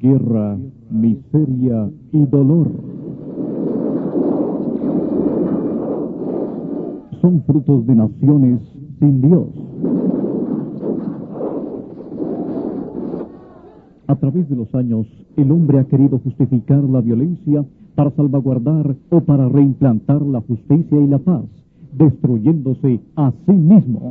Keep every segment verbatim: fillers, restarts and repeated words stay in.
guerra, miseria y dolor. Son frutos de naciones sin Dios. A través de los años, el hombre ha querido justificar la violencia para salvaguardar o para reimplantar la justicia y la paz, destruyéndose a sí mismo.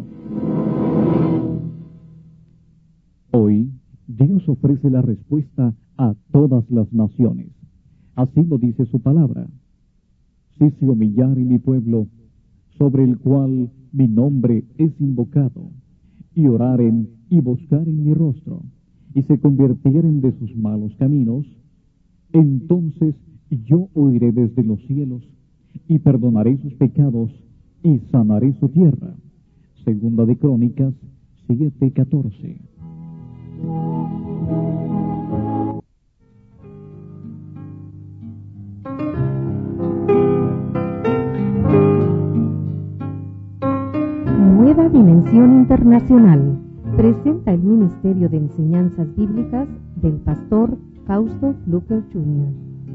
Hoy, Dios ofrece la respuesta a todas las naciones. Así lo dice su palabra. Si se humillare mi pueblo, sobre el cual mi nombre es invocado, y oraren y buscaren mi rostro, y se convirtieren de sus malos caminos, entonces yo oiré desde los cielos, y perdonaré sus pecados, y sanaré su tierra. Segunda de Crónicas siete catorce. Nueva Dimensión Internacional presenta el Ministerio de Enseñanzas Bíblicas del pastor Fausto Fluker junior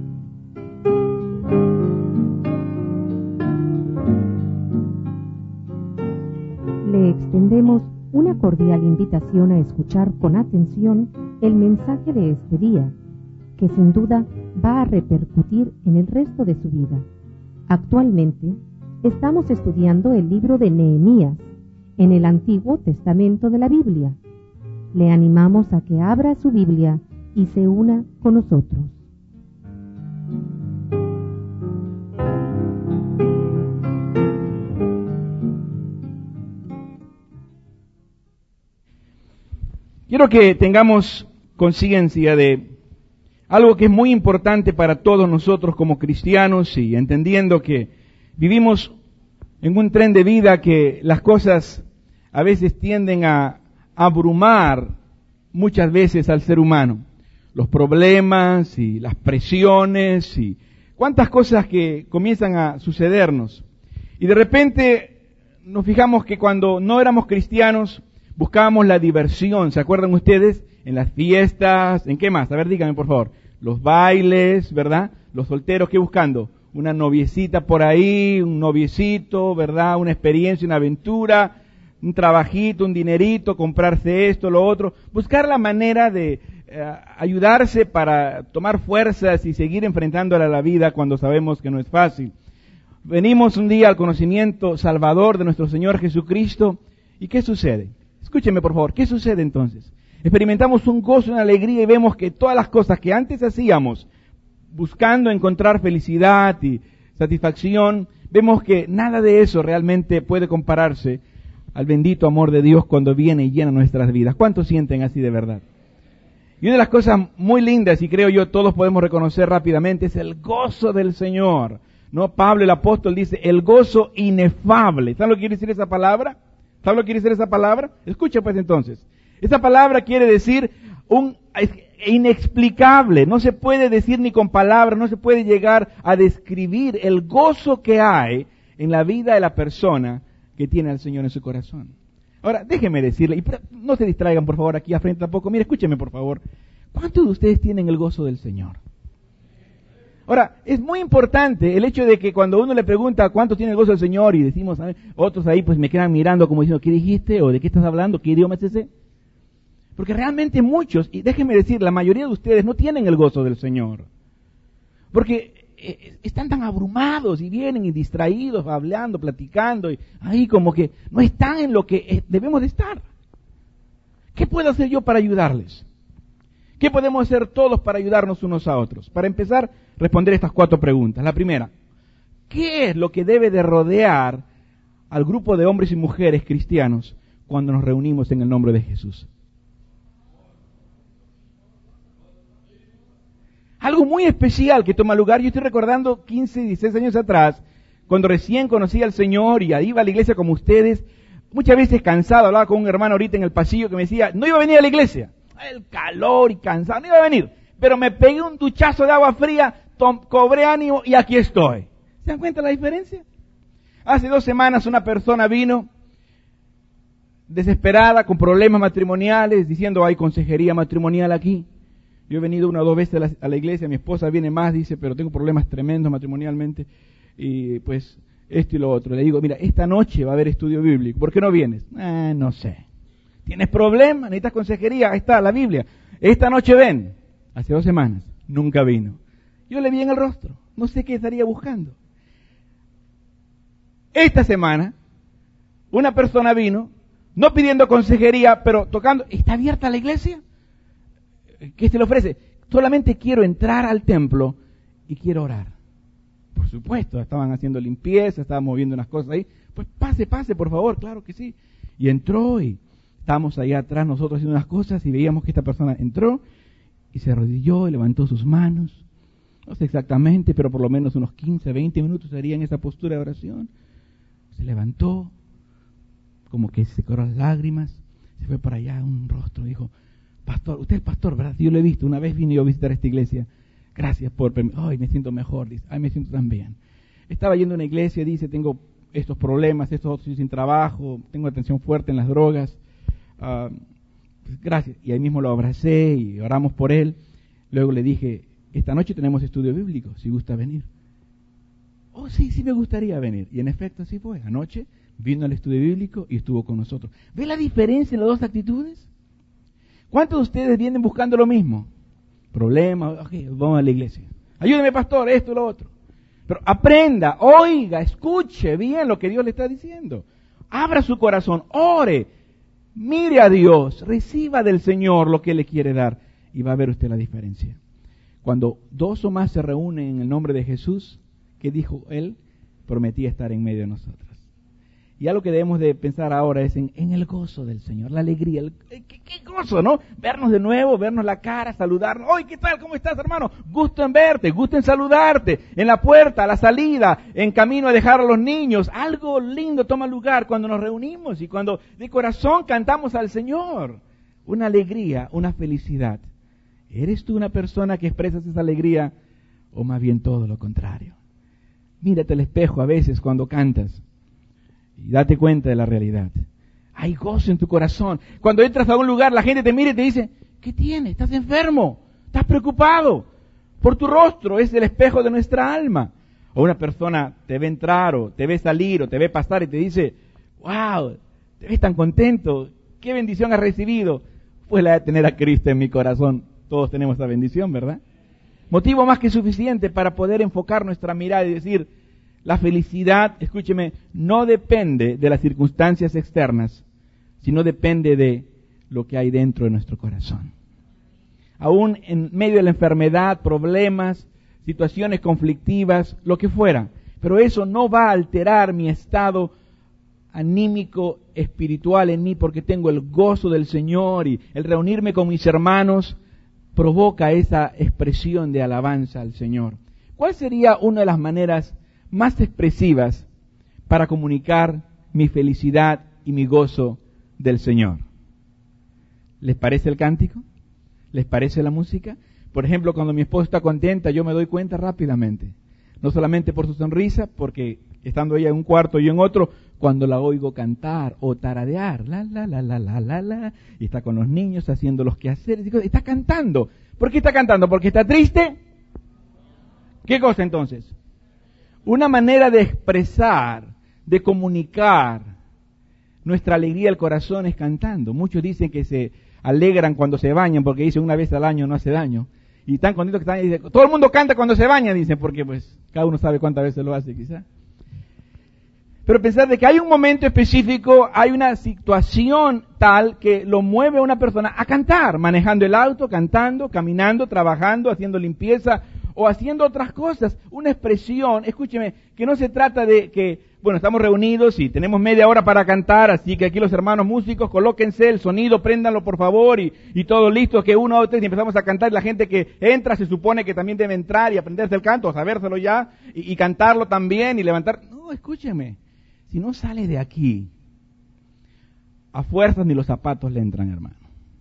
Le extendemos una cordial invitación a escuchar con atención el mensaje de este día, que sin duda va a repercutir en el resto de su vida. Actualmente, estamos estudiando el libro de Nehemías, en el Antiguo Testamento de la Biblia. Le animamos a que abra su Biblia y se una con nosotros. Quiero que tengamos conciencia de algo que es muy importante para todos nosotros como cristianos, y entendiendo que vivimos en un tren de vida que las cosas a veces tienden a abrumar muchas veces al ser humano. Los problemas y las presiones y cuántas cosas que comienzan a sucedernos. Y de repente nos fijamos que cuando no éramos cristianos buscábamos la diversión, ¿se acuerdan ustedes? En las fiestas, ¿en qué más? A ver, díganme por favor. Los bailes, ¿verdad? Los solteros, ¿qué buscando? Una noviecita por ahí, un noviecito, ¿verdad? Una experiencia, una aventura, un trabajito, un dinerito, comprarse esto, lo otro. Buscar la manera de eh, ayudarse para tomar fuerzas y seguir enfrentándola a la vida cuando sabemos que no es fácil. Venimos un día al conocimiento salvador de nuestro Señor Jesucristo. ¿Y qué sucede? Escúcheme por favor, ¿qué sucede entonces? Experimentamos un gozo, una alegría y vemos que todas las cosas que antes hacíamos buscando encontrar felicidad y satisfacción, vemos que nada de eso realmente puede compararse al bendito amor de Dios cuando viene y llena nuestras vidas. ¿Cuántos sienten así de verdad? Y una de las cosas muy lindas, y creo yo todos podemos reconocer rápidamente, es el gozo del Señor. ¿No? Pablo el apóstol dice, el gozo inefable. ¿Saben lo que quiere decir esa palabra? ¿Saben lo que quiere decir esa palabra? Escucha pues entonces. Esa palabra quiere decir un inexplicable. No se puede decir ni con palabras, no se puede llegar a describir el gozo que hay en la vida de la persona que tiene al Señor en su corazón. Ahora, déjenme decirle, y no se distraigan por favor aquí a frente tampoco, mire, escúchenme por favor, ¿cuántos de ustedes tienen el gozo del Señor? Ahora, es muy importante el hecho de que cuando uno le pregunta cuántos tienen el gozo del Señor y decimos, ¿sabes? Otros ahí pues me quedan mirando como diciendo, ¿qué dijiste? ¿O de qué estás hablando? ¿Qué idioma es ese? Porque realmente muchos, y déjenme decir, la mayoría de ustedes no tienen el gozo del Señor. Porque están tan abrumados y vienen y distraídos, hablando, platicando, y ahí como que no están en lo que debemos de estar. ¿Qué puedo hacer yo para ayudarles? ¿Qué podemos hacer todos para ayudarnos unos a otros? Para empezar, responder estas cuatro preguntas. La primera, ¿qué es lo que debe de rodear al grupo de hombres y mujeres cristianos cuando nos reunimos en el nombre de Jesús? Algo muy especial que toma lugar, yo estoy recordando quince, dieciséis años atrás, cuando recién conocí al Señor y iba a la iglesia como ustedes, muchas veces cansado, hablaba con un hermano ahorita en el pasillo que me decía, no iba a venir a la iglesia, el calor y cansado, no iba a venir, pero me pegué un duchazo de agua fría, tom, cobré ánimo y aquí estoy. ¿Se dan cuenta la diferencia? Hace dos semanas una persona vino desesperada, con problemas matrimoniales, diciendo, hay consejería matrimonial aquí. Yo he venido una o dos veces a la, a la iglesia, mi esposa viene más, dice, pero tengo problemas tremendos matrimonialmente, y pues esto y lo otro. Le digo, mira, esta noche va a haber estudio bíblico, ¿por qué no vienes? Ah, no sé. ¿Tienes problemas? ¿Necesitas consejería? Ahí está, la Biblia. Esta noche ven. Hace dos semanas, nunca vino. Yo le vi en el rostro, no sé qué estaría buscando. Esta semana, una persona vino, no pidiendo consejería, pero tocando. ¿Está abierta la iglesia? ¿Qué se le ofrece? Solamente quiero entrar al templo y quiero orar. Por supuesto, estaban haciendo limpieza, estaban moviendo unas cosas ahí. Pues pase, pase, por favor, claro que sí. Y entró y estábamos allá atrás nosotros haciendo unas cosas y veíamos que esta persona entró y se arrodilló y levantó sus manos. No sé exactamente, pero por lo menos unos quince, veinte minutos sería en esa postura de oración. Se levantó, como que se secó las lágrimas, se fue para allá, un rostro, dijo, pastor, usted es pastor, ¿verdad? Yo lo he visto, una vez vine yo a visitar esta iglesia, gracias por permitirme, ay, me siento mejor, dice, ay, me siento tan bien. Estaba yendo a una iglesia, dice, tengo estos problemas, estos otros sin trabajo, tengo atención fuerte en las drogas, uh, pues, gracias. Y ahí mismo lo abracé y oramos por él. Luego le dije, esta noche tenemos estudio bíblico, si gusta venir. Oh, sí, sí me gustaría venir. Y en efecto así fue, anoche vino al estudio bíblico y estuvo con nosotros. ¿Ve la diferencia en las dos actitudes? ¿Cuántos de ustedes vienen buscando lo mismo? Problemas, okay, vamos a la iglesia. Ayúdeme, pastor, esto y lo otro. Pero aprenda, oiga, escuche bien lo que Dios le está diciendo. Abra su corazón, ore, mire a Dios, reciba del Señor lo que Él le quiere dar y va a ver usted la diferencia. Cuando dos o más se reúnen en el nombre de Jesús, ¿qué dijo Él? Prometía estar en medio de nosotros. Y algo que debemos de pensar ahora es en, en el gozo del Señor, la alegría. El, ¿qué, ¿Qué gozo, no? Vernos de nuevo, vernos la cara, saludarnos. ¡Oye, qué tal! ¿Cómo estás, hermano? Gusto en verte, gusto en saludarte. En la puerta, a la salida, en camino a dejar a los niños. Algo lindo toma lugar cuando nos reunimos y cuando de corazón cantamos al Señor. Una alegría, una felicidad. ¿Eres tú una persona que expresas esa alegría o más bien todo lo contrario? Mírate al espejo a veces cuando cantas. Y date cuenta de la realidad. Hay gozo en tu corazón. Cuando entras a un lugar, la gente te mira y te dice, ¿qué tienes? ¿Estás enfermo? ¿Estás preocupado? Por tu rostro, es el espejo de nuestra alma. O una persona te ve entrar, o te ve salir, o te ve pasar y te dice, wow, te ves tan contento, qué bendición has recibido. Pues la de tener a Cristo en mi corazón. Todos tenemos esa bendición, ¿verdad? Motivo más que suficiente para poder enfocar nuestra mirada y decir, la felicidad, escúcheme, no depende de las circunstancias externas, sino depende de lo que hay dentro de nuestro corazón. Aún en medio de la enfermedad, problemas, situaciones conflictivas, lo que fuera, pero eso no va a alterar mi estado anímico, espiritual en mí, porque tengo el gozo del Señor y el reunirme con mis hermanos provoca esa expresión de alabanza al Señor. ¿Cuál sería una de las maneras más expresivas para comunicar mi felicidad y mi gozo del Señor? ¿Les parece el cántico? ¿Les parece la música? Por ejemplo, cuando mi esposa está contenta, yo me doy cuenta rápidamente. No solamente por su sonrisa, porque estando ella en un cuarto y yo en otro, cuando la oigo cantar o taradear, la, la, la, la, la, la, la, y está con los niños haciendo los quehaceres, está cantando. ¿Por qué está cantando? ¿Porque está triste? ¿Qué cosa entonces? Una manera de expresar, de comunicar nuestra alegría al corazón es cantando. Muchos dicen que se alegran cuando se bañan porque dicen una vez al año no hace daño. Y tan contentos que están y dicen, todo el mundo canta cuando se baña, dicen, porque pues cada uno sabe cuántas veces lo hace quizá. Pero pensar de que hay un momento específico, hay una situación tal que lo mueve a una persona a cantar, manejando el auto, cantando, caminando, trabajando, haciendo limpieza o haciendo otras cosas. Una expresión, escúcheme, que no se trata de que, bueno, estamos reunidos y tenemos media hora para cantar, así que aquí los hermanos músicos, colóquense el sonido, préndanlo por favor y, y todo listo, que uno, dos, tres, y empezamos a cantar. La gente que entra se supone que también debe entrar y aprenderse el canto, o sabérselo ya, y, y cantarlo también y levantar. No, escúcheme, si no sale de aquí, a fuerzas ni los zapatos le entran, hermano.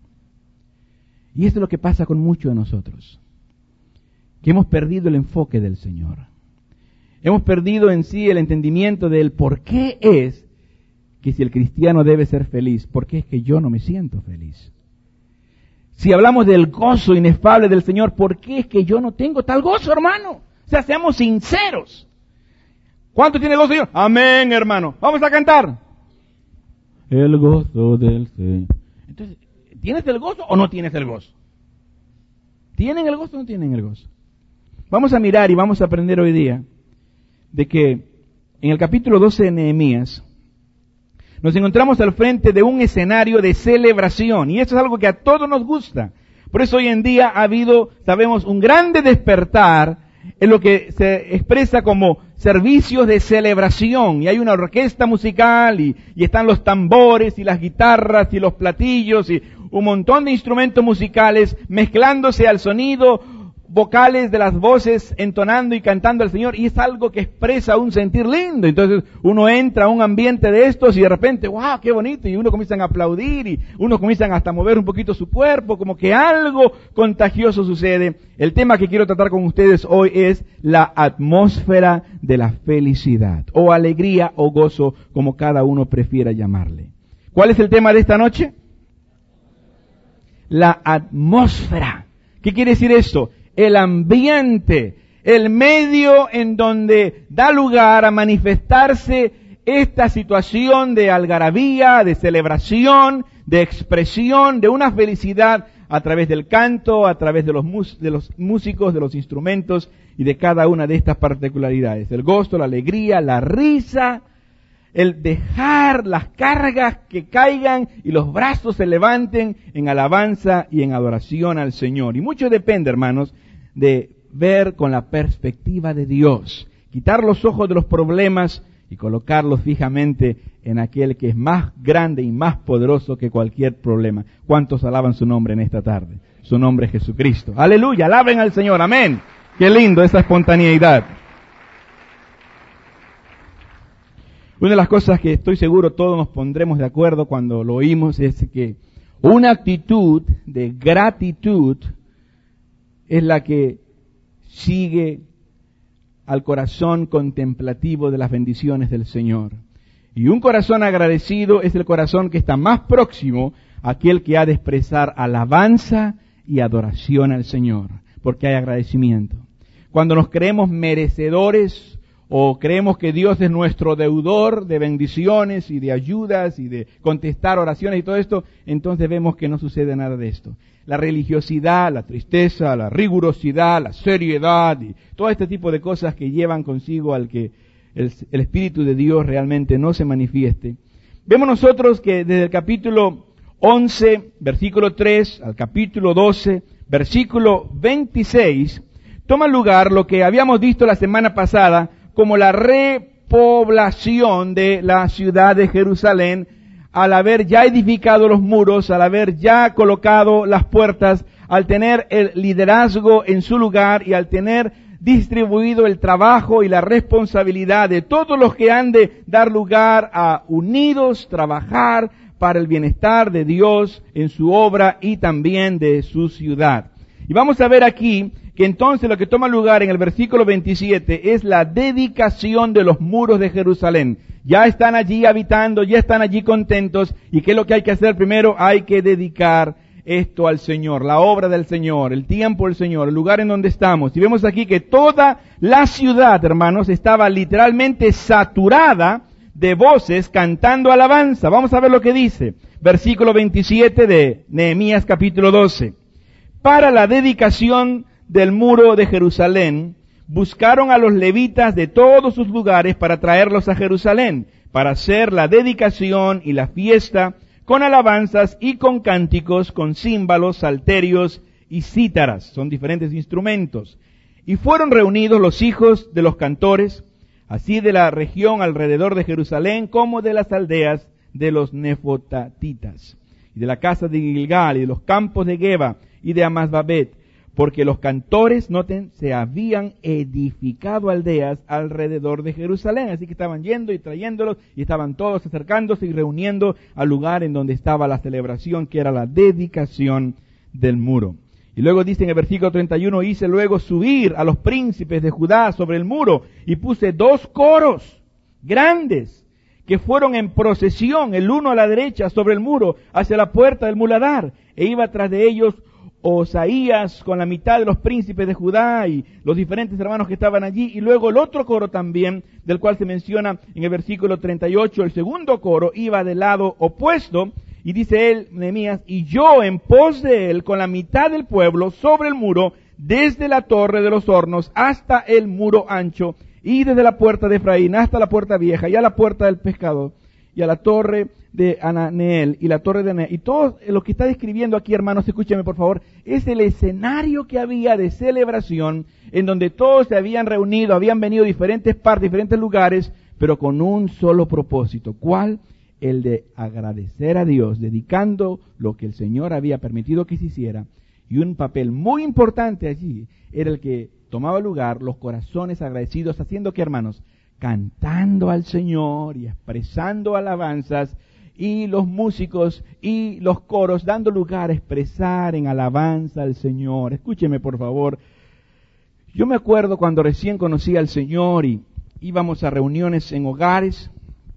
Y esto es lo que pasa con muchos de nosotros, que hemos perdido el enfoque del Señor. Hemos perdido en sí el entendimiento del por qué es que si el cristiano debe ser feliz, ¿por qué es que yo no me siento feliz? Si hablamos del gozo inefable del Señor, ¿por qué es que yo no tengo tal gozo, hermano? O sea, seamos sinceros. ¿Cuánto tiene gozo, Señor? Amén, hermano. Vamos a cantar. El gozo del Señor. Entonces, ¿tienes el gozo o no tienes el gozo? ¿Tienen el gozo o no tienen el gozo? Vamos a mirar y vamos a aprender hoy día de que en el capítulo doce de Nehemías nos encontramos al frente de un escenario de celebración, y eso es algo que a todos nos gusta. Por eso hoy en día ha habido, sabemos, un grande despertar en lo que se expresa como servicios de celebración, y hay una orquesta musical, y, y están los tambores, y las guitarras, y los platillos, y un montón de instrumentos musicales mezclándose al sonido vocales de las voces entonando y cantando al Señor, y es algo que expresa un sentir lindo. Entonces uno entra a un ambiente de estos y de repente, wow, qué bonito, y uno comienzan a aplaudir y uno comienzan hasta a mover un poquito su cuerpo, como que algo contagioso sucede. El tema que quiero tratar con ustedes hoy es la atmósfera de la felicidad, o alegría o gozo, como cada uno prefiera llamarle. ¿Cuál es el tema de esta noche? La atmósfera. ¿Qué quiere decir esto? El ambiente, el medio en donde da lugar a manifestarse esta situación de algarabía, de celebración, de expresión, de una felicidad a través del canto, a través de los, mus- de los músicos, de los instrumentos y de cada una de estas particularidades. El gozo, la alegría, la risa, el dejar las cargas que caigan y los brazos se levanten en alabanza y en adoración al Señor. Y mucho depende, hermanos, de ver con la perspectiva de Dios, quitar los ojos de los problemas y colocarlos fijamente en aquel que es más grande y más poderoso que cualquier problema. ¿Cuántos alaban su nombre en esta tarde? Su nombre es Jesucristo. Aleluya, alaben al Señor, amén. Qué lindo esa espontaneidad. Una de las cosas que estoy seguro todos nos pondremos de acuerdo cuando lo oímos es que una actitud de gratitud es la que sigue al corazón contemplativo de las bendiciones del Señor. Y un corazón agradecido es el corazón que está más próximo a aquel que ha de expresar alabanza y adoración al Señor, porque hay agradecimiento. Cuando nos creemos merecedores o creemos que Dios es nuestro deudor de bendiciones y de ayudas y de contestar oraciones y todo esto, entonces vemos que no sucede nada de esto. La religiosidad, la tristeza, la rigurosidad, la seriedad y todo este tipo de cosas que llevan consigo al que el, el Espíritu de Dios realmente no se manifieste. Vemos nosotros que desde el capítulo once, versículo tres, al capítulo doce, versículo veintiséis, toma lugar lo que habíamos visto la semana pasada como la repoblación de la ciudad de Jerusalén, al haber ya edificado los muros, al haber ya colocado las puertas, al tener el liderazgo en su lugar y al tener distribuido el trabajo y la responsabilidad de todos los que han de dar lugar a unidos trabajar para el bienestar de Dios en su obra y también de su ciudad. Y vamos a ver aquí que entonces lo que toma lugar en el versículo veintisiete es la dedicación de los muros de Jerusalén. Ya están allí habitando, ya están allí contentos. ¿Y qué es lo que hay que hacer primero? Hay que dedicar esto al Señor, la obra del Señor, el tiempo del Señor, el lugar en donde estamos. Y vemos aquí que toda la ciudad, hermanos, estaba literalmente saturada de voces cantando alabanza. Vamos a ver lo que dice. Versículo veintisiete de Nehemías capítulo doce. Para la dedicación del muro de Jerusalén, buscaron a los levitas de todos sus lugares para traerlos a Jerusalén, para hacer la dedicación y la fiesta con alabanzas y con cánticos, con címbalos, salterios y cítaras. Son diferentes instrumentos. Y fueron reunidos los hijos de los cantores, así de la región alrededor de Jerusalén, como de las aldeas de los nefotatitas, y de la casa de Gilgal, y de los campos de Geba, y de Amazbabet, porque los cantores, noten, se habían edificado aldeas alrededor de Jerusalén, así que estaban yendo y trayéndolos, y estaban todos acercándose y reuniendo al lugar en donde estaba la celebración, que era la dedicación del muro. Y luego dice en el versículo treinta y uno, hice luego subir a los príncipes de Judá sobre el muro, y puse dos coros grandes, que fueron en procesión, el uno a la derecha sobre el muro, hacia la puerta del muladar, e iba tras de ellos Osaías con la mitad de los príncipes de Judá y los diferentes hermanos que estaban allí, y luego el otro coro también, del cual se menciona en el versículo treinta y ocho, el segundo coro iba del lado opuesto, y dice él, Nehemías, y yo en pos de él con la mitad del pueblo sobre el muro, desde la torre de los hornos hasta el muro ancho, y desde la puerta de Efraín hasta la puerta vieja, y a la puerta del pescador, y a la torre de Ananeel, y la torre de Ananeel. Y todo lo que está describiendo aquí, hermanos, escúcheme por favor, es el escenario que había de celebración, en donde todos se habían reunido, habían venido de diferentes partes, diferentes lugares, pero con un solo propósito. ¿Cuál? El de agradecer a Dios, dedicando lo que el Señor había permitido que se hiciera. Y un papel muy importante allí era el que tomaba lugar, los corazones agradecidos, haciendo que, hermanos, cantando al Señor y expresando alabanzas, y los músicos y los coros dando lugar a expresar en alabanza al Señor. Escúcheme por favor, yo me acuerdo cuando recién conocí al Señor y íbamos a reuniones en hogares.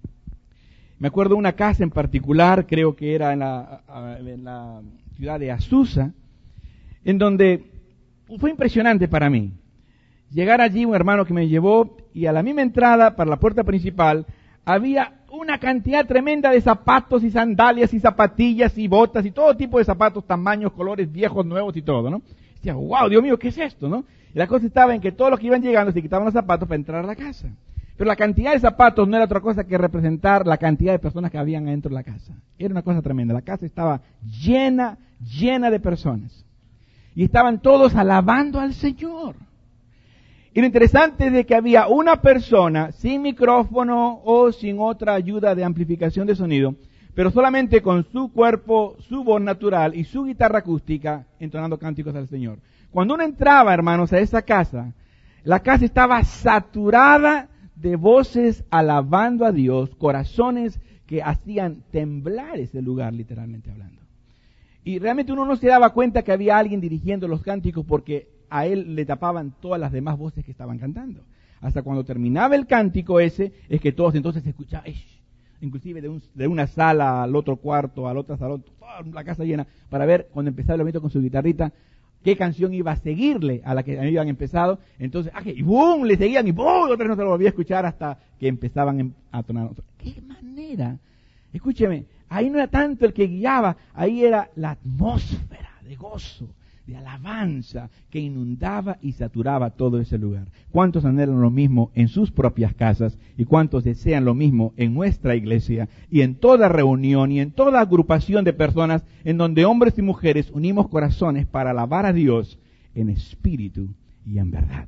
Me acuerdo una casa en particular, creo que era en la, en la ciudad de Azusa, en donde fue impresionante para mí. Llegar allí, un hermano que me llevó, y a la misma entrada, para la puerta principal, había una cantidad tremenda de zapatos y sandalias y zapatillas y botas y todo tipo de zapatos, tamaños, colores, viejos, nuevos y todo, ¿no? Y decía, wow, Dios mío, ¿qué es esto, no? Y la cosa estaba en que todos los que iban llegando se quitaban los zapatos para entrar a la casa. Pero la cantidad de zapatos no era otra cosa que representar la cantidad de personas que habían dentro de la casa. Era una cosa tremenda. La casa estaba llena, llena de personas. Y estaban todos alabando al Señor. Y lo interesante es de que había una persona sin micrófono o sin otra ayuda de amplificación de sonido, pero solamente con su cuerpo, su voz natural y su guitarra acústica entonando cánticos al Señor. Cuando uno entraba, hermanos, a esa casa, la casa estaba saturada de voces alabando a Dios, corazones que hacían temblar ese lugar, literalmente hablando. Y realmente uno no se daba cuenta que había alguien dirigiendo los cánticos porque a él le tapaban todas las demás voces que estaban cantando. Hasta cuando terminaba el cántico ese, es que todos entonces se escuchaban, inclusive de, un, de una sala al otro cuarto, al otro salón, toda la casa llena, para ver cuando empezaba el momento con su guitarrita, qué canción iba a seguirle a la que habían empezado. Entonces, ah, y boom, le seguían y boom, otra vez no se lo volvía a escuchar hasta que empezaban a tonar. ¿Qué manera? Escúcheme, ahí no era tanto el que guiaba, ahí era la atmósfera de gozo, de alabanza que inundaba y saturaba todo ese lugar. ¿Cuántos anhelan lo mismo en sus propias casas y cuántos desean lo mismo en nuestra iglesia y en toda reunión y en toda agrupación de personas en donde hombres y mujeres unimos corazones para alabar a Dios en espíritu y en verdad?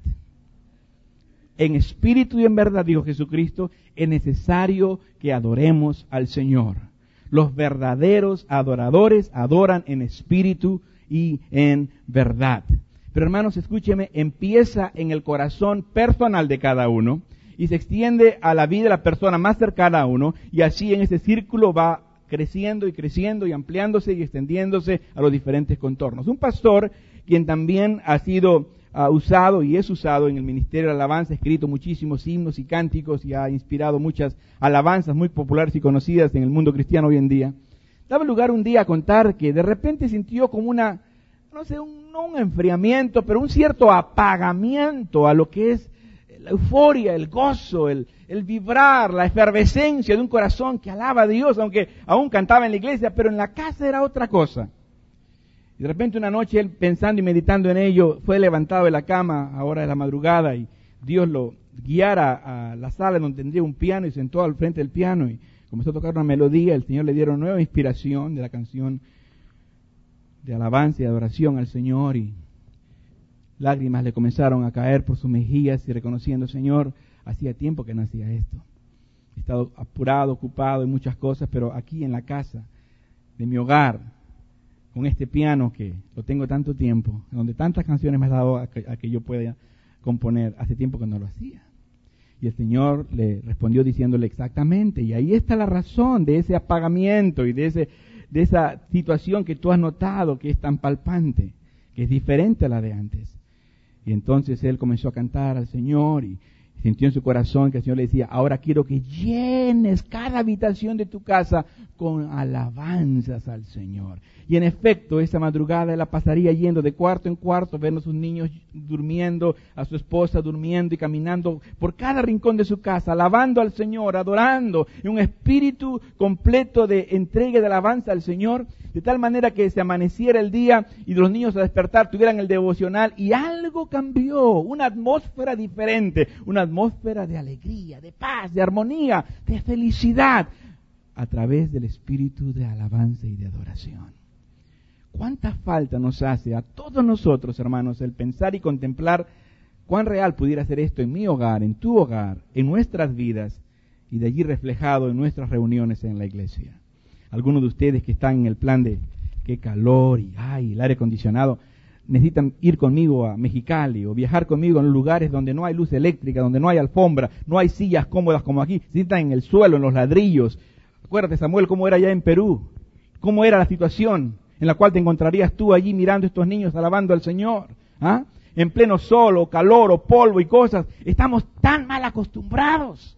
En espíritu y en verdad, dijo Jesucristo, es necesario que adoremos al Señor. Los verdaderos adoradores adoran en espíritu y en verdad. Pero hermanos, escúcheme, empieza en el corazón personal de cada uno y se extiende a la vida de la persona más cercana a uno, y así en ese círculo va creciendo y creciendo y ampliándose y extendiéndose a los diferentes contornos. Un pastor, quien también ha sido uh, usado y es usado en el ministerio de alabanza, ha escrito muchísimos himnos y cánticos y ha inspirado muchas alabanzas muy populares y conocidas en el mundo cristiano hoy en día. Daba lugar un día a contar que de repente sintió como una, no sé, un, no un enfriamiento, pero un cierto apagamiento a lo que es la euforia, el gozo, el, el vibrar, la efervescencia de un corazón que alaba a Dios, aunque aún cantaba en la iglesia, pero en la casa era otra cosa. Y de repente una noche él, pensando y meditando en ello, fue levantado de la cama a hora de la madrugada y Dios lo guiara a la sala donde tendría un piano y sentó al frente del piano y comenzó a tocar una melodía. El Señor le dieron nueva inspiración de la canción de alabanza y adoración al Señor, y lágrimas le comenzaron a caer por sus mejillas y reconociendo, Señor, hacía tiempo que no hacía esto. He estado apurado, ocupado en muchas cosas, pero aquí en la casa de mi hogar, con este piano que lo tengo tanto tiempo, donde tantas canciones me has dado a que, a que yo pueda componer, hace tiempo que no lo hacía. Y el Señor le respondió diciéndole exactamente, y ahí está la razón de ese apagamiento y de, ese, de esa situación que tú has notado que es tan palpante, que es diferente a la de antes. Y entonces él comenzó a cantar al Señor y sintió en su corazón que el Señor le decía, ahora quiero que llenes cada habitación de tu casa con alabanzas al Señor. Y en efecto, esa madrugada él la pasaría yendo de cuarto en cuarto, viendo a sus niños durmiendo, a su esposa durmiendo y caminando por cada rincón de su casa, alabando al Señor, adorando, en un espíritu completo de entrega y de alabanza al Señor, de tal manera que se amaneciera el día y los niños al despertar tuvieran el devocional y algo cambió, una atmósfera diferente, una atmósfera de alegría, de paz, de armonía, de felicidad, a través del espíritu de alabanza y de adoración. ¿Cuánta falta nos hace a todos nosotros, hermanos, el pensar y contemplar cuán real pudiera ser esto en mi hogar, en tu hogar, en nuestras vidas y de allí reflejado en nuestras reuniones en la iglesia? Algunos de ustedes que están en el plan de qué calor y ay, el aire acondicionado, necesitan ir conmigo a Mexicali o viajar conmigo en lugares donde no hay luz eléctrica, donde no hay alfombra, no hay sillas cómodas como aquí, se sientan en el suelo, en los ladrillos. Acuérdate, Samuel, cómo era allá en Perú, cómo era la situación en la cual te encontrarías tú allí mirando a estos niños alabando al Señor, ¿ah? En pleno sol o calor o polvo y cosas. Estamos tan mal acostumbrados,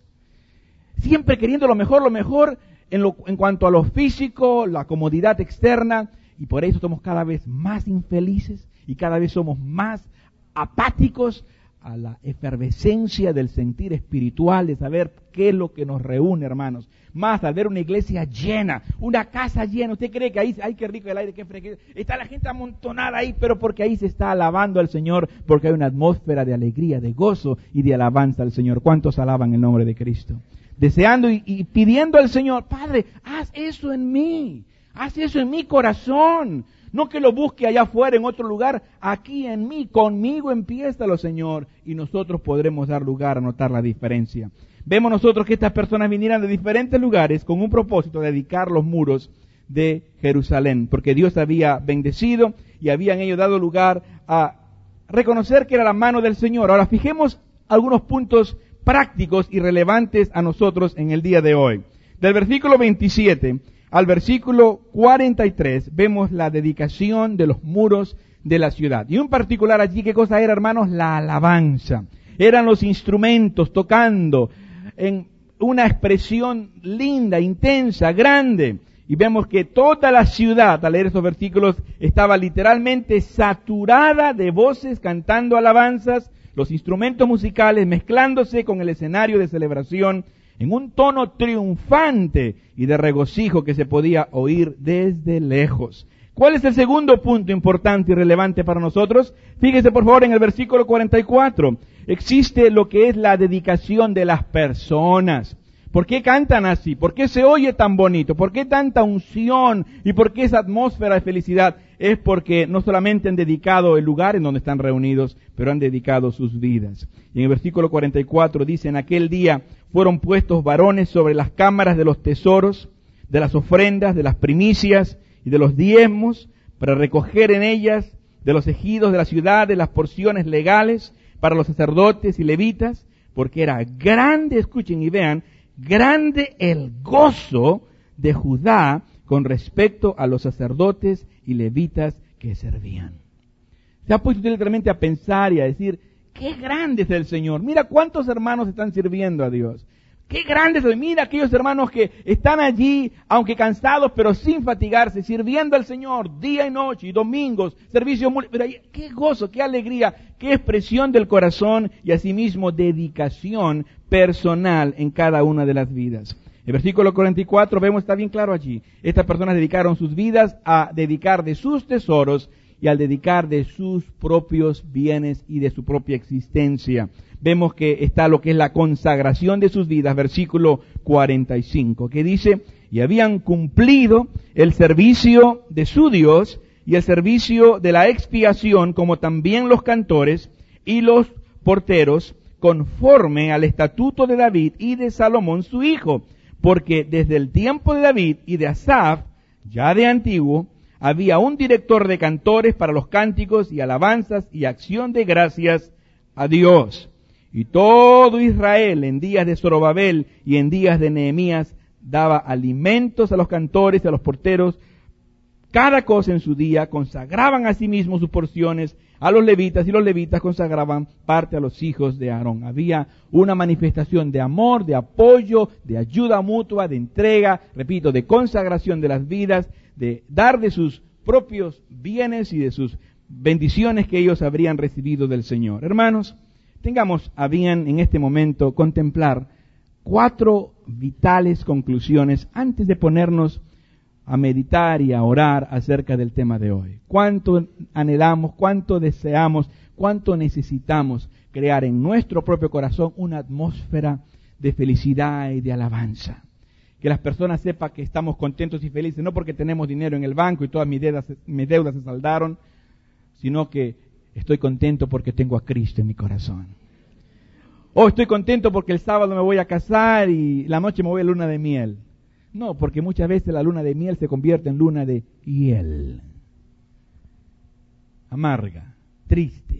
siempre queriendo lo mejor, lo mejor en, lo, en cuanto a lo físico, la comodidad externa, y por eso somos cada vez más infelices y cada vez somos más apáticos a la efervescencia del sentir espiritual, de saber qué es lo que nos reúne, hermanos. Más al ver una iglesia llena, una casa llena, usted cree que ahí, ay, qué rico el aire, qué fresco, está la gente amontonada ahí, pero porque ahí se está alabando al Señor, porque hay una atmósfera de alegría, de gozo y de alabanza al Señor. ¿Cuántos alaban el nombre de Cristo? Deseando y, y pidiendo al Señor, Padre, haz eso en mí, haz eso en mi corazón. No que lo busque allá afuera en otro lugar, aquí en mí, conmigo empiézalo, Señor, y nosotros podremos dar lugar a notar la diferencia. Vemos nosotros que estas personas vinieran de diferentes lugares con un propósito de dedicar los muros de Jerusalén, porque Dios había bendecido y habían ellos dado lugar a reconocer que era la mano del Señor. Ahora fijemos algunos puntos prácticos y relevantes a nosotros en el día de hoy. Del versículo veintisiete al versículo cuarenta y tres vemos la dedicación de los muros de la ciudad. Y en particular allí, ¿qué cosa era, hermanos? La alabanza. Eran los instrumentos tocando en una expresión linda, intensa, grande. Y vemos que toda la ciudad, al leer estos versículos, estaba literalmente saturada de voces cantando alabanzas, los instrumentos musicales mezclándose con el escenario de celebración en un tono triunfante y de regocijo que se podía oír desde lejos. ¿Cuál es el segundo punto importante y relevante para nosotros? Fíjese por favor en el versículo cuarenta y cuatro. Existe lo que es la dedicación de las personas. ¿Por qué cantan así? ¿Por qué se oye tan bonito? ¿Por qué tanta unción? ¿Y por qué esa atmósfera de felicidad? Es porque no solamente han dedicado el lugar en donde están reunidos, pero han dedicado sus vidas. Y en el versículo cuarenta y cuatro dice, en aquel día fueron puestos varones sobre las cámaras de los tesoros, de las ofrendas, de las primicias y de los diezmos, para recoger en ellas de los ejidos de la ciudad, de las porciones legales, para los sacerdotes y levitas, porque era grande, escuchen y vean, grande el gozo de Judá con respecto a los sacerdotes y levitas que servían. Se ha puesto literalmente a pensar y a decir, qué grande es el Señor. Mira cuántos hermanos están sirviendo a Dios. Qué grande es el, mira aquellos hermanos que están allí, aunque cansados, pero sin fatigarse, sirviendo al Señor día y noche y domingos, servicio, pero qué gozo, qué alegría, qué expresión del corazón y asimismo dedicación personal en cada una de las vidas. El versículo cuarenta y cuatro vemos, está bien claro allí, estas personas dedicaron sus vidas a dedicar de sus tesoros y al dedicar de sus propios bienes y de su propia existencia. Vemos que está lo que es la consagración de sus vidas, versículo cuarenta y cinco, que dice, y habían cumplido el servicio de su Dios y el servicio de la expiación, como también los cantores y los porteros, conforme al estatuto de David y de Salomón su hijo, porque desde el tiempo de David y de Asaf, ya de antiguo, había un director de cantores para los cánticos y alabanzas y acción de gracias a Dios. Y todo Israel en días de Zorobabel y en días de Nehemías daba alimentos a los cantores y a los porteros cada cosa en su día, consagraban a sí mismos sus porciones a los levitas y los levitas consagraban parte a los hijos de Aarón. Había una manifestación de amor, de apoyo, de ayuda mutua, de entrega, repito, de consagración de las vidas, de dar de sus propios bienes y de sus bendiciones que ellos habrían recibido del Señor. Hermanos, tengamos a bien en este momento contemplar cuatro vitales conclusiones antes de ponernos a meditar y a orar acerca del tema de hoy. Cuánto anhelamos, cuánto deseamos, cuánto necesitamos crear en nuestro propio corazón una atmósfera de felicidad y de alabanza. Que las personas sepan que estamos contentos y felices, no porque tenemos dinero en el banco y todas mis deudas, mis deudas se saldaron, sino que estoy contento porque tengo a Cristo en mi corazón. O estoy contento porque el sábado me voy a casar y la noche me voy a luna de miel. No, porque muchas veces la luna de miel se convierte en luna de hiel. Amarga, triste.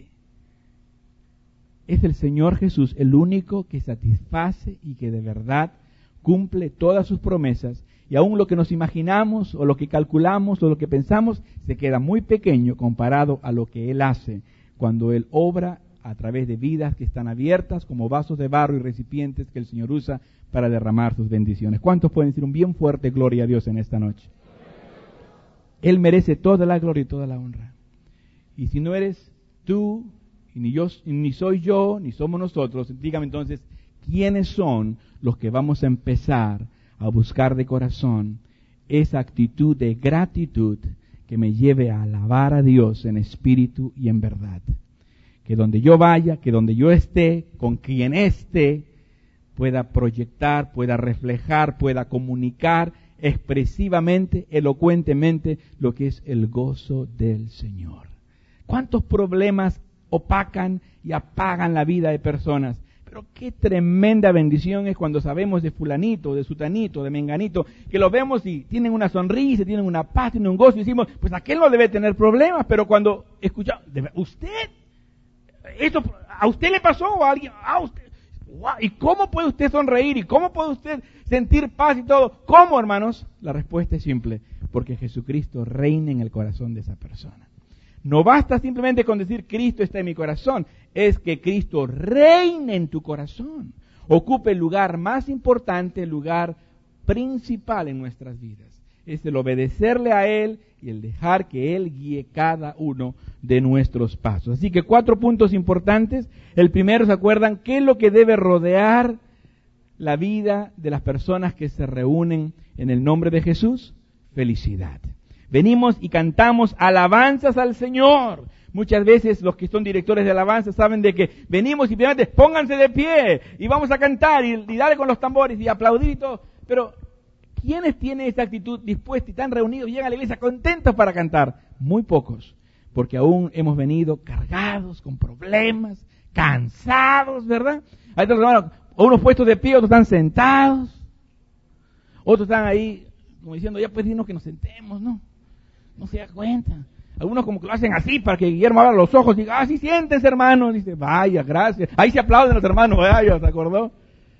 Es el Señor Jesús el único que satisface y que de verdad cumple todas sus promesas. Y aún lo que nos imaginamos o lo que calculamos o lo que pensamos se queda muy pequeño comparado a lo que Él hace cuando Él obra a través de vidas que están abiertas como vasos de barro y recipientes que el Señor usa para derramar sus bendiciones. ¿Cuántos pueden decir un bien fuerte gloria a Dios en esta noche? Él merece toda la gloria y toda la honra. Y si no eres tú, y ni yo, ni soy yo, ni somos nosotros, dígame entonces, ¿quiénes son los que vamos a empezar a buscar de corazón esa actitud de gratitud que me lleve a alabar a Dios en espíritu y en verdad? Que donde yo vaya, que donde yo esté, con quien esté, pueda proyectar, pueda reflejar, pueda comunicar expresivamente, elocuentemente, lo que es el gozo del Señor. ¿Cuántos problemas opacan y apagan la vida de personas? Pero qué tremenda bendición es cuando sabemos de fulanito, de sutanito, de menganito, que los vemos y tienen una sonrisa, tienen una paz, tienen un gozo, y decimos, pues aquel no debe tener problemas, pero cuando escuchamos, ¿usted? ¿Eso a usted le pasó o a alguien? ¿A usted? Wow. ¿Y cómo puede usted sonreír? ¿Y cómo puede usted sentir paz y todo? ¿Cómo, hermanos? La respuesta es simple, porque Jesucristo reina en el corazón de esa persona. No basta simplemente con decir Cristo está en mi corazón, es que Cristo reine en tu corazón, ocupe el lugar más importante, el lugar principal en nuestras vidas. Es el obedecerle a Él y el dejar que Él guíe cada uno de nuestros pasos. Así que cuatro puntos importantes. El primero, ¿se acuerdan? ¿Qué es lo que debe rodear la vida de las personas que se reúnen en el nombre de Jesús? Felicidad. Venimos y cantamos alabanzas al Señor. Muchas veces los que son directores de alabanza saben de que venimos y simplemente pónganse de pie y vamos a cantar y, y darle con los tambores y aplaudir y todo. Pero ¿quiénes tienen esta actitud dispuesta y están reunidos y llegan a la iglesia contentos para cantar? Muy pocos, porque aún hemos venido cargados con problemas, cansados, ¿verdad? Hay otros hermanos, unos puestos de pie, otros están sentados, otros están ahí como diciendo, ya pues dinos que nos sentemos, ¿no? No se da cuenta. Algunos como que lo hacen así para que Guillermo abra los ojos y diga, ah, sí, siéntense, hermanos. Dice, vaya, gracias. Ahí se aplauden los hermanos, vaya, ¿se acordó?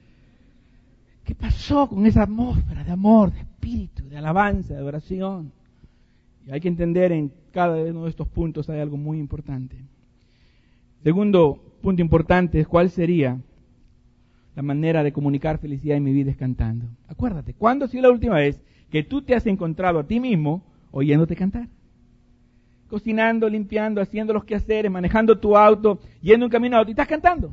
¿Qué pasó con esa atmósfera de amor, de espíritu, de alabanza, de oración? Y hay que entender en cada uno de estos puntos hay algo muy importante. Segundo punto importante es cuál sería la manera de comunicar felicidad en mi vida es cantando. Acuérdate, ¿cuándo ha sido la última vez que tú te has encontrado a ti mismo oyéndote cantar? Cocinando, limpiando, haciendo los quehaceres, manejando tu auto, yendo en camino a auto y estás cantando.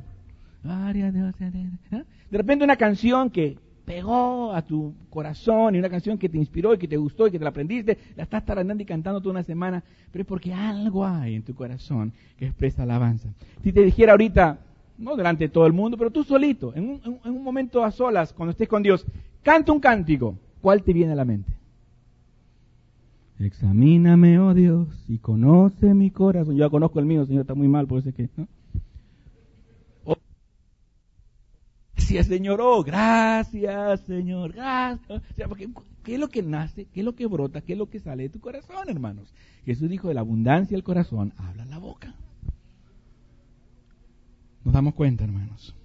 De repente una canción que pegó a tu corazón y una canción que te inspiró y que te gustó y que te la aprendiste, la estás tarareando y cantando toda una semana, pero es porque algo hay en tu corazón que expresa alabanza. Si te dijera ahorita, no delante de todo el mundo, pero tú solito, en un, en un momento a solas, cuando estés con Dios, canta un cántico, ¿cuál te viene a la mente? Examíname, oh Dios, y conoce mi corazón. Yo ya conozco el mío, Señor, está muy mal, por eso es que, ¿no? Oh, gracias, Señor, oh, gracias, Señor, gracias. O sea, porque, ¿qué es lo que nace? ¿Qué es lo que brota? ¿Qué es lo que sale de tu corazón, hermanos? Jesús dijo, de la abundancia del corazón, habla la boca. Nos damos cuenta, hermanos.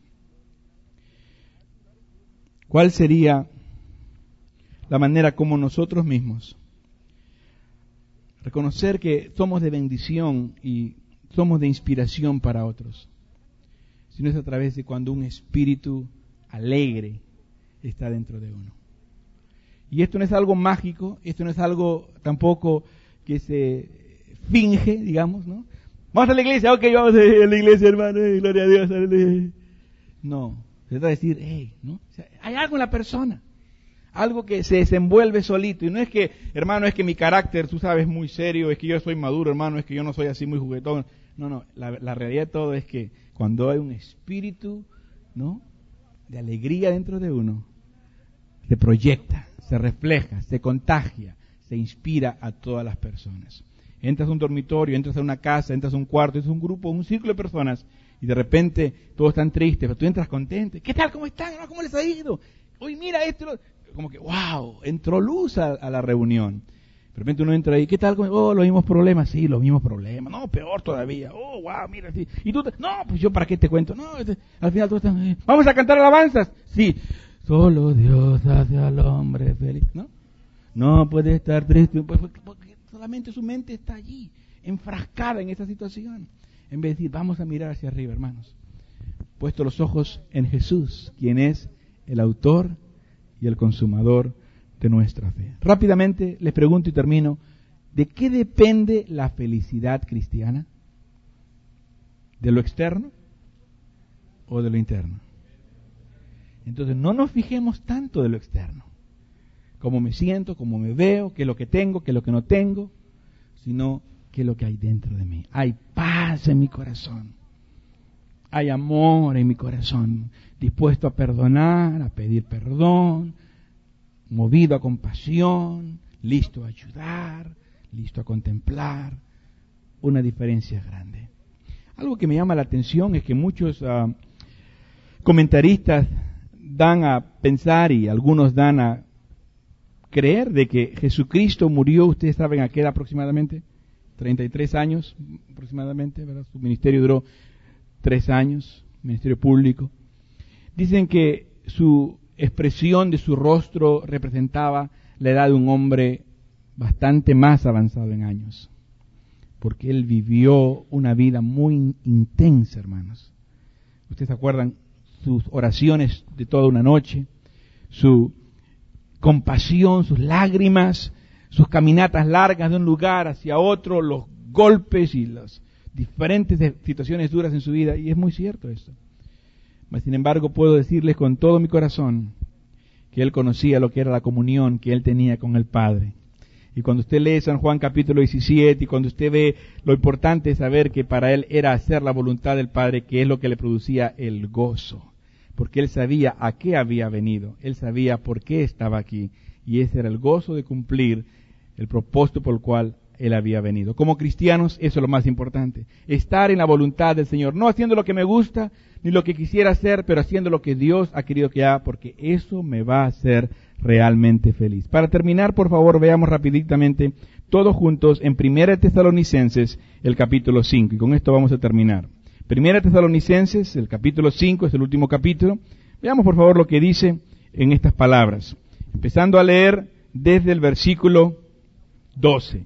¿Cuál sería la manera como nosotros mismos reconocer que somos de bendición y somos de inspiración para otros, sino es a través de cuando un espíritu alegre está dentro de uno. Y esto no es algo mágico, esto no es algo tampoco que se finge, digamos, ¿no? Vamos a la iglesia, ok, vamos a la iglesia, hermano, gloria a Dios. No, se trata de decir, hey, ¿no? O sea, hay algo en la persona, algo que se desenvuelve solito. Y no es que, hermano, es que mi carácter, tú sabes, muy serio, es que yo soy maduro, hermano, es que yo no soy así muy juguetón. No, no, la, la realidad de todo es que cuando hay un espíritu, ¿no?, de alegría dentro de uno, se proyecta, se refleja, se contagia, se inspira a todas las personas. Entras a un dormitorio, entras a una casa, entras a un cuarto, entras a un grupo, un círculo de personas, y de repente todos están tristes, pero tú entras contento. ¿Qué tal? ¿Cómo están? ¿Cómo les ha ido? Hoy mira esto. Como que, wow, entró luz a, a la reunión. De repente uno entra ahí, ¿qué tal? Oh, los mismos problemas. Sí, los mismos problemas. No, peor todavía. Oh, wow, mira. Sí. Y tú, te... no, pues yo para qué te cuento. No, este... al final tú estás, eh... vamos a cantar alabanzas. Sí, solo Dios hace al hombre feliz. ¿No? No puede estar triste, porque solamente su mente está allí, enfrascada en esa situación. En vez de decir, vamos a mirar hacia arriba, hermanos. Puesto los ojos en Jesús, quien es el autor y el consumador de nuestra fe. Rápidamente les pregunto y termino, ¿de qué depende la felicidad cristiana? ¿De lo externo o de lo interno? Entonces no nos fijemos tanto de lo externo, cómo me siento, cómo me veo, qué es lo que tengo, qué es lo que no tengo, sino qué es lo que hay dentro de mí. Hay paz en mi corazón, hay amor en mi corazón, dispuesto a perdonar, a pedir perdón, movido a compasión, listo a ayudar, listo a contemplar. Una diferencia grande. Algo que me llama la atención es que muchos uh, comentaristas dan a pensar y algunos dan a creer de que Jesucristo murió, ustedes saben a qué edad aproximadamente, treinta y tres años aproximadamente, ¿verdad? Su ministerio duró tres años, ministerio público. Dicen que su expresión de su rostro representaba la edad de un hombre bastante más avanzado en años, porque él vivió una vida muy intensa, hermanos. Ustedes se acuerdan sus oraciones de toda una noche, su compasión, sus lágrimas, sus caminatas largas de un lugar hacia otro, los golpes y las diferentes situaciones duras en su vida, y es muy cierto esto. Mas, sin embargo, puedo decirles con todo mi corazón que él conocía lo que era la comunión que él tenía con el Padre. Y cuando usted lee San Juan capítulo diecisiete, y cuando usted ve lo importante es saber que para él era hacer la voluntad del Padre, que es lo que le producía el gozo. Porque él sabía a qué había venido, él sabía por qué estaba aquí, y ese era el gozo de cumplir el propósito por el cual él había venido. Como cristianos, eso es lo más importante, estar en la voluntad del Señor, no haciendo lo que me gusta, ni lo que quisiera hacer, pero haciendo lo que Dios ha querido que haga, porque eso me va a hacer realmente feliz. Para terminar, por favor, veamos rapiditamente, todos juntos, en Primera Tesalonicenses, el capítulo cinco, y con esto vamos a terminar. Primera Tesalonicenses, el capítulo cinco, es el último capítulo. Veamos, por favor, lo que dice en estas palabras. Empezando a leer desde el versículo doce.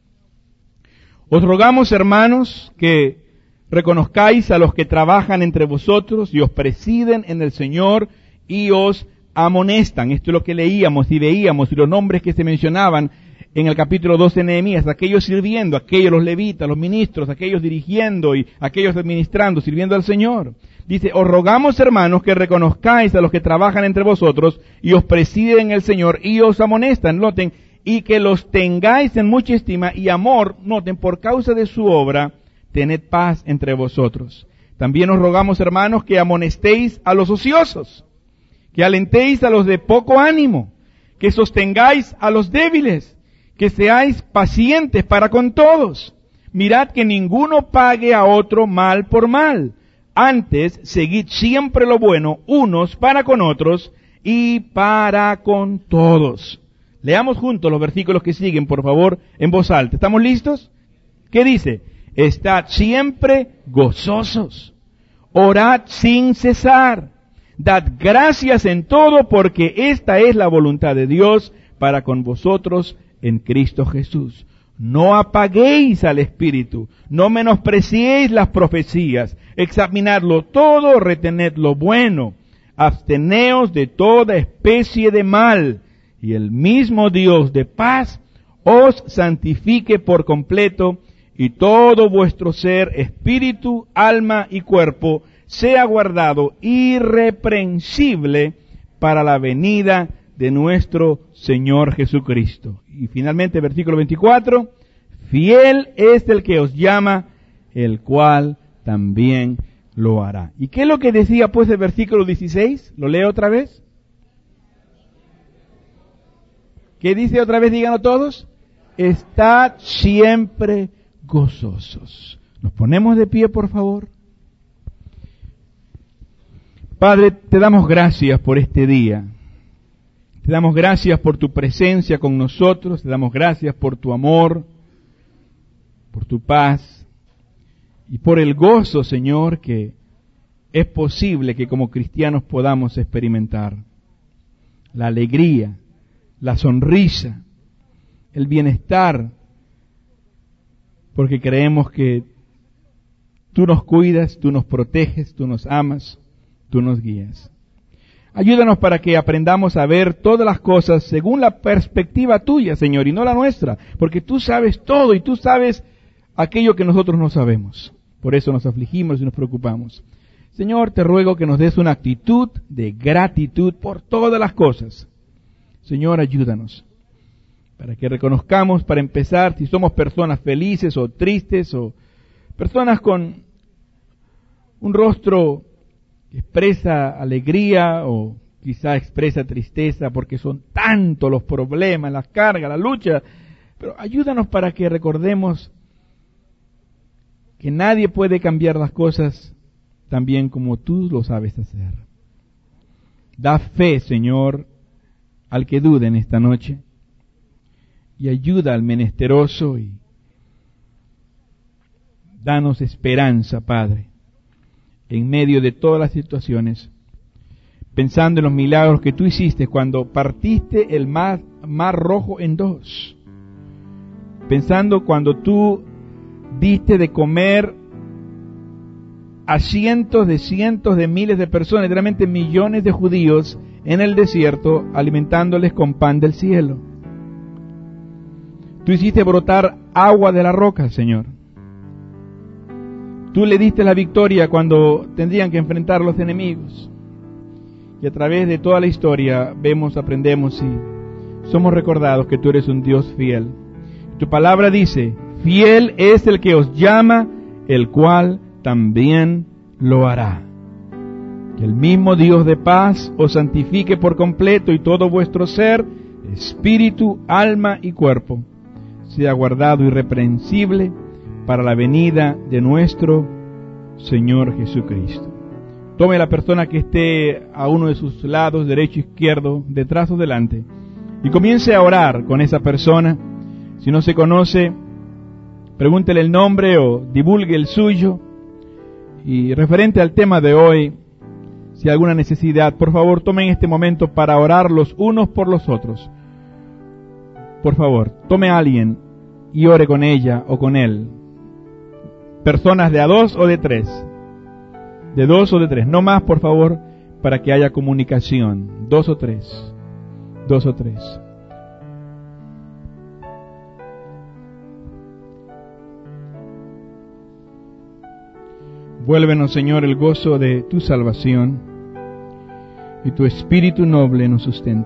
Os rogamos, hermanos, que reconozcáis a los que trabajan entre vosotros y os presiden en el Señor y os amonestan. Esto es lo que leíamos y veíamos, y los nombres que se mencionaban en el capítulo doce de Nehemías, aquellos sirviendo, aquellos los levitas, los ministros, aquellos dirigiendo y aquellos administrando, sirviendo al Señor. Dice, os rogamos, hermanos, que reconozcáis a los que trabajan entre vosotros y os presiden en el Señor y os amonestan, noten, y que los tengáis en mucha estima y amor, noten, por causa de su obra, tened paz entre vosotros. También os rogamos, hermanos, que amonestéis a los ociosos, que alentéis a los de poco ánimo, que sostengáis a los débiles, que seáis pacientes para con todos. Mirad que ninguno pague a otro mal por mal. Antes, seguid siempre lo bueno, unos para con otros y para con todos. Leamos juntos los versículos que siguen, por favor, en voz alta. ¿Estamos listos? ¿Qué dice? Estad siempre gozosos. Orad sin cesar. Dad gracias en todo, porque esta es la voluntad de Dios para con vosotros en Cristo Jesús. No apaguéis al Espíritu, no menospreciéis las profecías, examinadlo todo, retened lo bueno, absteneos de toda especie de mal, y el mismo Dios de paz os santifique por completo, y todo vuestro ser, espíritu, alma y cuerpo, sea guardado irreprensible para la venida de nuestro Señor Jesucristo. Y finalmente, versículo veinticuatro, fiel es el que os llama, el cual también lo hará. ¿Y qué es lo que decía pues el versículo dieciséis? ¿Lo leo otra vez? ¿Qué dice otra vez? Díganlo todos. Estad siempre gozosos. ¿Nos ponemos de pie, por favor? Padre, te damos gracias por este día. Te damos gracias por tu presencia con nosotros. Te damos gracias por tu amor, por tu paz y por el gozo, Señor, que es posible que como cristianos podamos experimentar. La alegría, la sonrisa, el bienestar, porque creemos que tú nos cuidas, tú nos proteges, tú nos amas, tú nos guías. Ayúdanos para que aprendamos a ver todas las cosas según la perspectiva tuya, Señor, y no la nuestra, porque tú sabes todo y tú sabes aquello que nosotros no sabemos. Por eso nos afligimos y nos preocupamos. Señor, te ruego que nos des una actitud de gratitud por todas las cosas. Señor, ayúdanos para que reconozcamos, para empezar, si somos personas felices o tristes o personas con un rostro que expresa alegría o quizá expresa tristeza porque son tantos los problemas, las cargas, la lucha. Pero ayúdanos para que recordemos que nadie puede cambiar las cosas tan bien como tú lo sabes hacer. Da fe, Señor, al que duda en esta noche, y ayuda al menesteroso, y danos esperanza, Padre, en medio de todas las situaciones, pensando en los milagros que tú hiciste cuando partiste el mar, mar rojo en dos, pensando cuando tú diste de comer a cientos de cientos de miles de personas, literalmente millones de judíos en el desierto, alimentándoles con pan del cielo. Tú hiciste brotar agua de la roca, Señor. Tú le diste la victoria cuando tendrían que enfrentar a los enemigos. Y a través de toda la historia vemos, aprendemos y somos recordados que tú eres un Dios fiel. Tu palabra dice, fiel es el que os llama, el cual también lo hará. Que el mismo Dios de paz os santifique por completo y todo vuestro ser, espíritu, alma y cuerpo, sea guardado irreprensible para la venida de nuestro Señor Jesucristo. Tome la persona que esté a uno de sus lados, derecho, izquierdo, detrás o delante, y comience a orar con esa persona. Si no se conoce, pregúntele el nombre o divulgue el suyo. Y referente al tema de hoy, si hay alguna necesidad, por favor tomen este momento para orar los unos por los otros. Por favor, tome a alguien y ore con ella o con él. Personas de a dos o de tres. De dos o de tres. No más, por favor, para que haya comunicación. Dos o tres. Dos o tres. Vuélvenos, Señor, el gozo de tu salvación y tu espíritu noble nos sustente.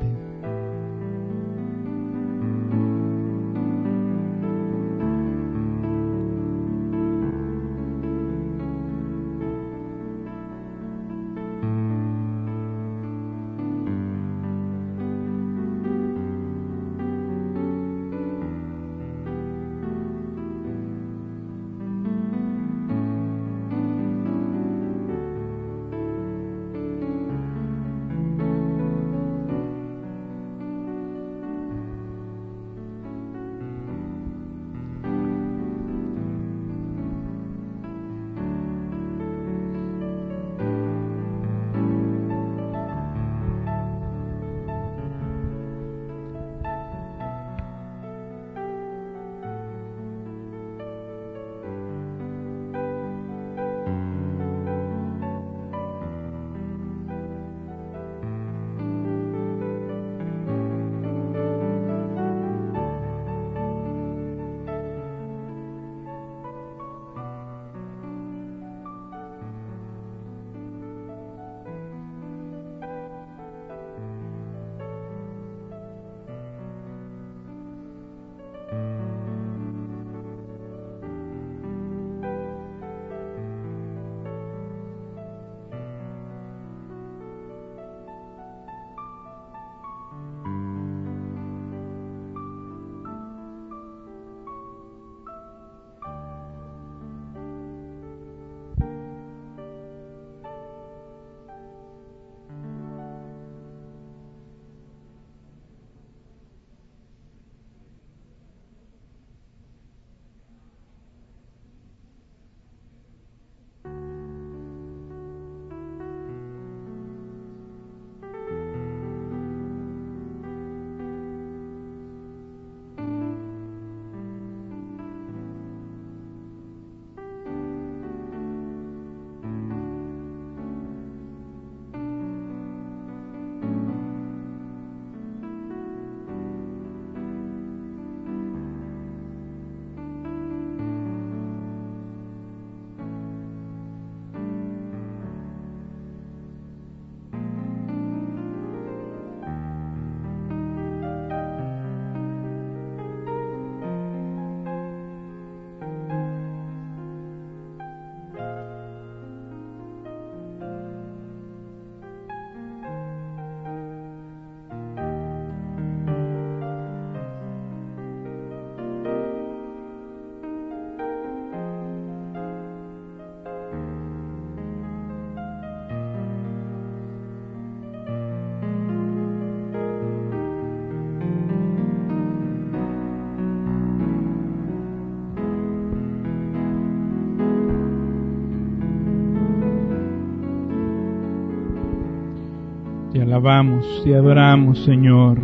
Te alabamos, te adoramos, Señor.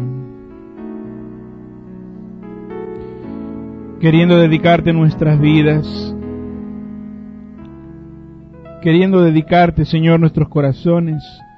Queriendo dedicarte nuestras vidas, queriendo dedicarte, Señor, nuestros corazones,